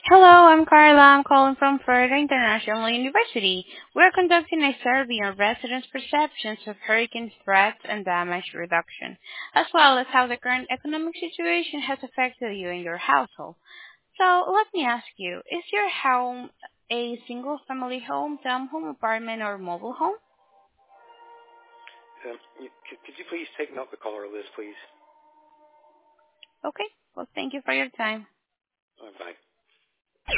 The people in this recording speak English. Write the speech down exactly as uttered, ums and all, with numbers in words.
Hello, I'm Carla. I'm calling from Florida International University. We're conducting a survey on residents' perceptions of hurricane threats and damage reduction, as well as how the current economic situation has affected you and your household. So let me ask you, is your home a single-family home, townhome, apartment, or mobile home? Um, you, could, could you please take note the caller list, please? Okay, well, thank you for your time. Uh, bye.